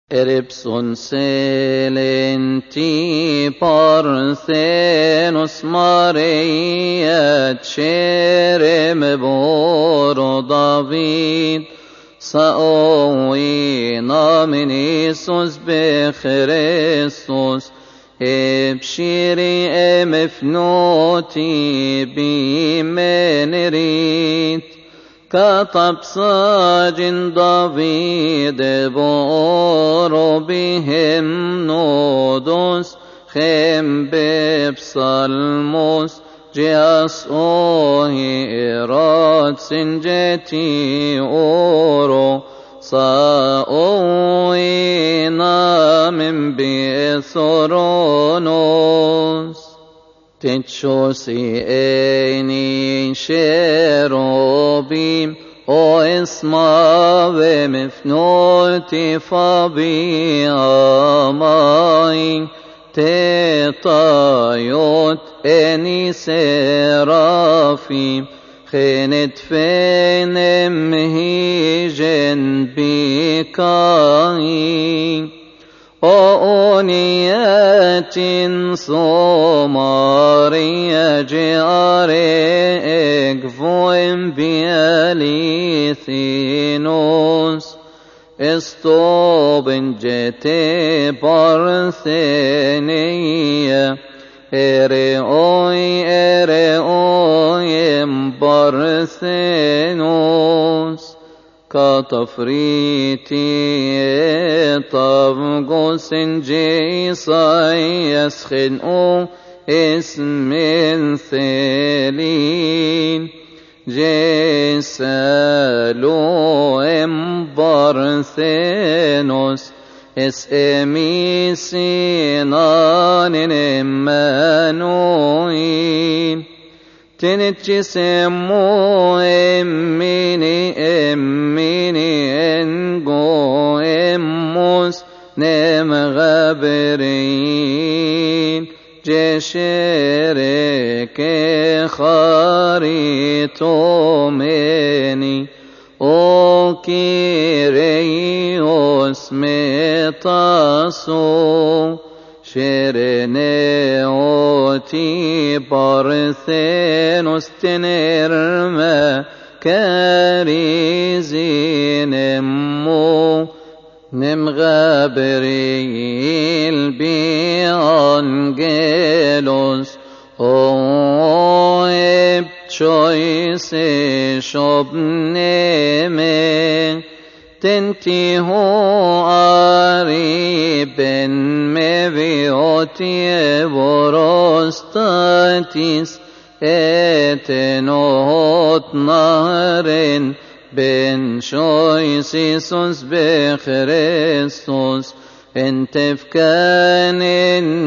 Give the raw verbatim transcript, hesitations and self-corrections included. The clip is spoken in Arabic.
Eripson selenti parthenos Maria cerem boro David saoi namin Isus bechrestos ebshiri emfnoti bimenerit كطب ساجن داويد بورو بهم نودوس خم ببسالموس جياس اوهي إراد سنجتي أورو ساوي نامن بثرونوس تتشوسي ايني شيروبيم او اسما ومفنوتي فابي اماين تطايوت اني سرافيم خنت فينم هيجن بكاين أونيات صوماريا جاري اقفوين بياليثينوس استوبن جتي بارثينيا اريوي اريوي بارثينوس كطفريتي طبقوس جيسا يسخنوا اسم ثلين جيسالو امبارثينوس اسمي سينان امانوين تنتشي سمو اميني اميني انقو اموس نم غابرين جشرك خاريتو مني او كيريوس متاسو شرني اوتي بارثينوس تنرما كاريزين امو نمغابريل بيانجيلوس او ابتشويس شبنمي تنتي هو عريبن مبيوتي بروستاتيس اتنوت نهرن بن شويسيسوس بخريستوس انت فكان